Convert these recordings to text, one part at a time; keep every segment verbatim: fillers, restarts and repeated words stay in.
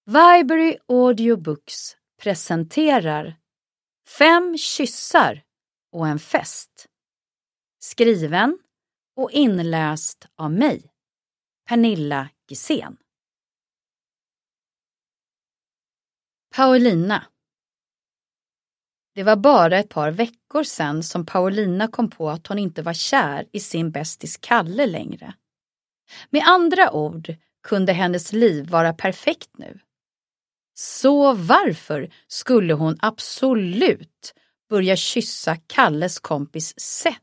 Viberry Audiobooks presenterar Fem kyssar och en fest. Skriven och inläst av mig, Pernilla Gisén. Paulina. Det var bara ett par veckor sedan som Paulina kom på att hon inte var kär i sin bästis Kalle längre. Med andra ord kunde hennes liv vara perfekt nu. Så varför skulle hon absolut börja kyssa Kalles kompis Seth?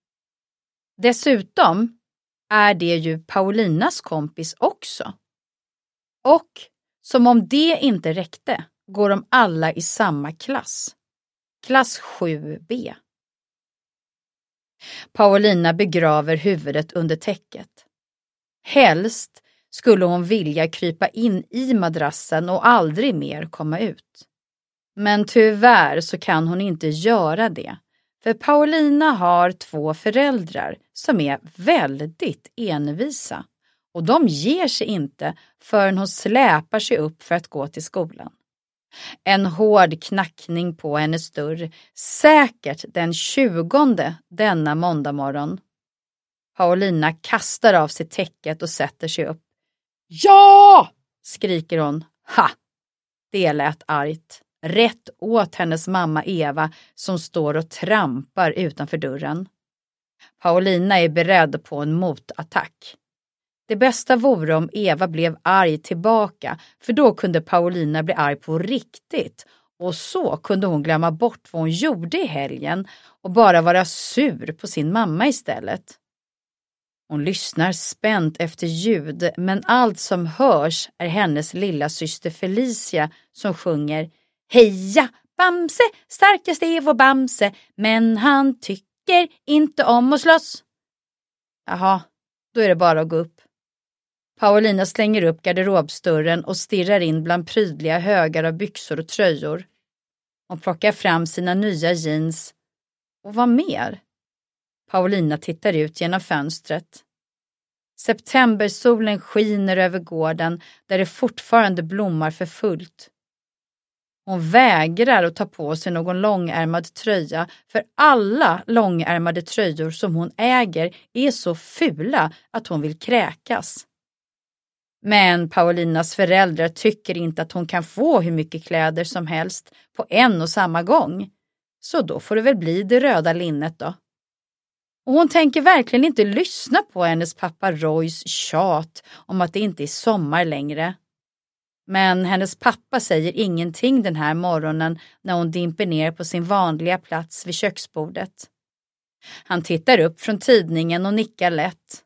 Dessutom är det ju Paulinas kompis också. Och som om det inte räckte går de alla i samma klass. Klass sju B. Paulina begraver huvudet under täcket. Helst skulle hon vilja krypa in i madrassen och aldrig mer komma ut. Men tyvärr så kan hon inte göra det. För Paulina har två föräldrar som är väldigt envisa. Och de ger sig inte förrän hon släpar sig upp för att gå till skolan. En hård knackning på hennes dörr, säkert den tjugonde denna måndag morgon. Paulina kastar av sig täcket och sätter sig upp. Ja! Skriker hon. Ha! Det lät argt. Rätt åt hennes mamma Eva som står och trampar utanför dörren. Paulina är beredd på en motattack. Det bästa vore om Eva blev arg tillbaka, för då kunde Paulina bli arg på riktigt. Och så kunde hon glömma bort vad hon gjorde i helgen och bara vara sur på sin mamma istället. Hon lyssnar spänt efter ljud, men allt som hörs är hennes lilla syster Felicia som sjunger Heja Bamse, starkaste är vår Bamse, men han tycker inte om att slåss. Jaha, då är det bara att gå upp. Paulina slänger upp garderobsdörren och stirrar in bland prydliga högar av byxor och tröjor. Hon plockar fram sina nya jeans. Och vad mer? Paulina tittar ut genom fönstret. Septembersolen skiner över gården där det fortfarande blommar för fullt. Hon vägrar att ta på sig någon långärmad tröja, för alla långärmade tröjor som hon äger är så fula att hon vill kräkas. Men Paulinas föräldrar tycker inte att hon kan få hur mycket kläder som helst på en och samma gång. Så då får det väl bli det röda linnet då. Och hon tänker verkligen inte lyssna på hennes pappa Roys tjat om att det inte är sommar längre. Men hennes pappa säger ingenting den här morgonen när hon dimper ner på sin vanliga plats vid köksbordet. Han tittar upp från tidningen och nickar lätt.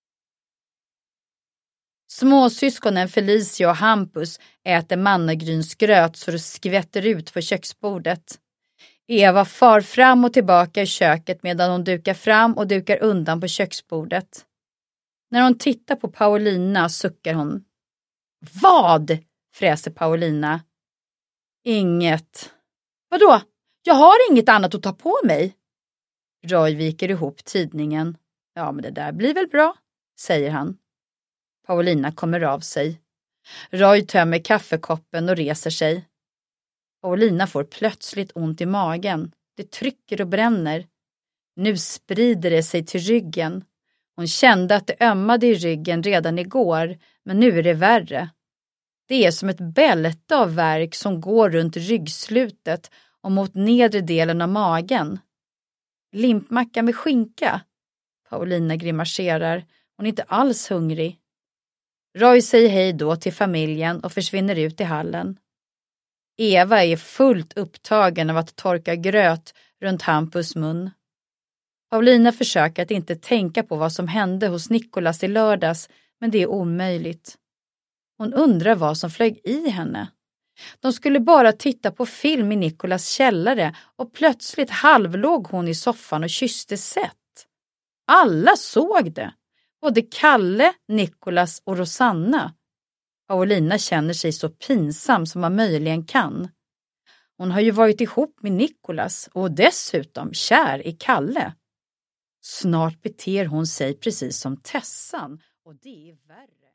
Småsyskonen Felicia och Hampus äter mannagrynsgröt så det skvätter ut på köksbordet. Eva far fram och tillbaka i köket medan hon dukar fram och dukar undan på köksbordet. När hon tittar på Paulina suckar hon. Vad? Fräser Paulina. Inget. Vadå? Jag har inget annat att ta på mig. Roy viker ihop tidningen. Ja, men det där blir väl bra, säger han. Paulina kommer av sig. Roy tömmer kaffekoppen och reser sig. Paulina får plötsligt ont i magen. Det trycker och bränner. Nu sprider det sig till ryggen. Hon kände att det ömmade i ryggen redan igår, men nu är det värre. Det är som ett bälte av värk som går runt ryggslutet och mot nedre delen av magen. Limpmacka med skinka. Paulina grimaserar. Hon är inte alls hungrig. Roy säger hej då till familjen och försvinner ut i hallen. Eva är fullt upptagen av att torka gröt runt Hampus mun. Paulina försöker att inte tänka på vad som hände hos Nicholas i lördags, men det är omöjligt. Hon undrar vad som flög i henne. De skulle bara titta på film i Nicholas källare och plötsligt halvlåg hon i soffan och kysste Seth. Alla såg det. Både Kalle, Nicholas och Rosanna. Paulina känner sig så pinsam som man möjligen kan. Hon har ju varit ihop med Nicholas och dessutom kär i Kalle. Snart beter hon sig precis som Tessan och det är värre.